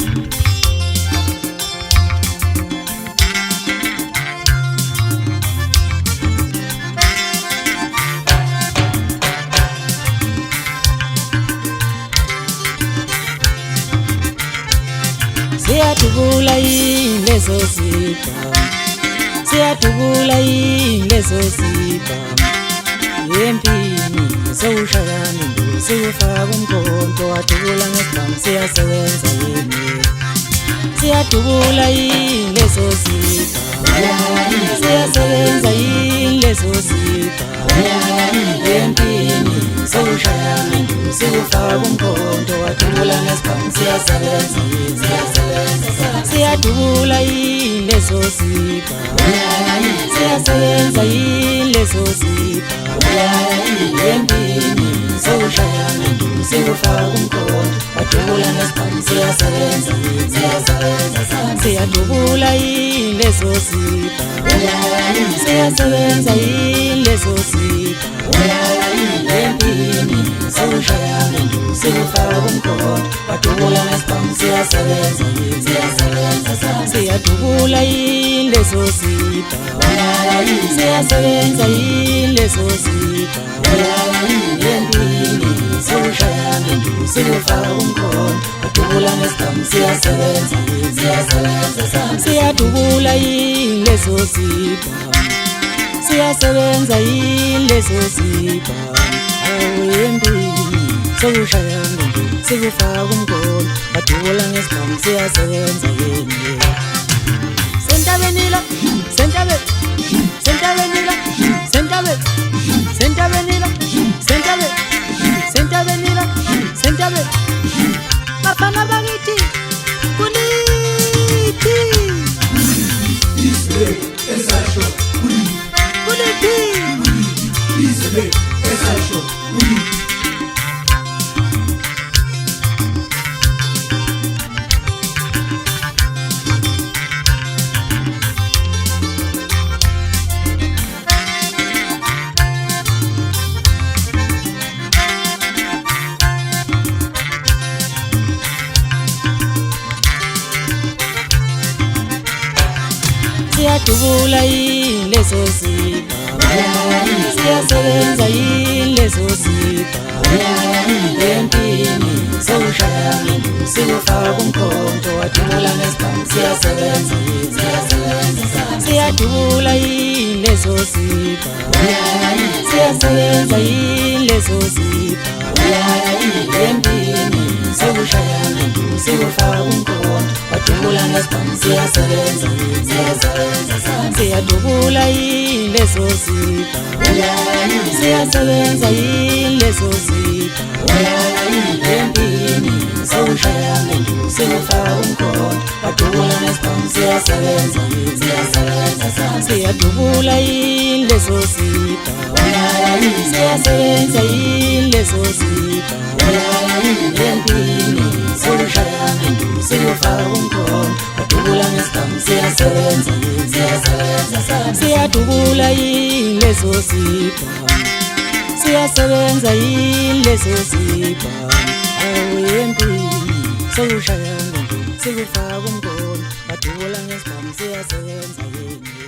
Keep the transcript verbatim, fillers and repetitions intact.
Siyadubula yini lezo zibhamu, siyadubula yini lezo zibhamu. Empini sewushayana nduku sewufaka umkhonto wadubula ngesibhamu siyasebenza yini. Siyadubula yini lezo zibhamu, siyasebenza yini lezo zibhamu. Empini sewushayana nduku sewufaka umkhonto wadubula ngesibhamu siyasebenza yini. Siyadubula yini lezo zibhamu, siyasebenza yini lezo zibhamu. Empini sewushayana nduku sewufaka umkhonto wadubula ngesibhamu siyasebenza yini. Siyadubula yini lezo zibhamu, siyasebenza yini lezo zibhamu. Empini sewushayana nduku sewufaka umkhonto wadubula ngesibhamu siyasebenza yini. Siyadubula yini lezo zibhamu, siyasebenza yini lezo zibhamu. Empini sewushayana nduku sewufaka umkhonto wadubula ngesibhamu siyasebenza yini. Siyadubula yini lezo zibhamu, siyasebenza yini lezo zibhamu. Empini sewushayana nduku sewufaka umkhonto wadubula ngesibhamu siyasebenza yini. Sentabenila, sentabe, sentabenila, sentabe, sentabenila, sentabe, sentabenila, sentabe. Bafana bakithi kulithi, izwe esasho kulithi, kulithi, izwe esasho kulithi. Siyadubula yini lezo zibhamu, siyasebenza yini lezo zibhamu. Empini sewushayana nduku sewufaka umkhonto wadubula ngesibhamu siyasebenza yini. Siyadubula yini lezo zibhamu, siyasebenza yini lezo zibhamu. Empini sewushayana nduku sewufaka umkhonto wadubula ngesibhamu siyasebenza yini. Siyadubula yini lezo zibhamu, siyasebenza yini lezo zibhamu. Empini sewushayana nduku sewufaka umkhonto wadubula ngesibhamu siyasebenza yini. Siyadubula yini lezo zibhamu, siyasebenza yini lezo zibhamu. Empini sewushayana nduku sewufaka umkhonto wadubula ngesibhamu siyasebenza yini. Siyadubula yini lezo zibhamu, siyasebenza yini lezo zibhamu. Empini sewushayana nduku sewufaka umkhonto wadubula ngesibhamu siyasebenza yini.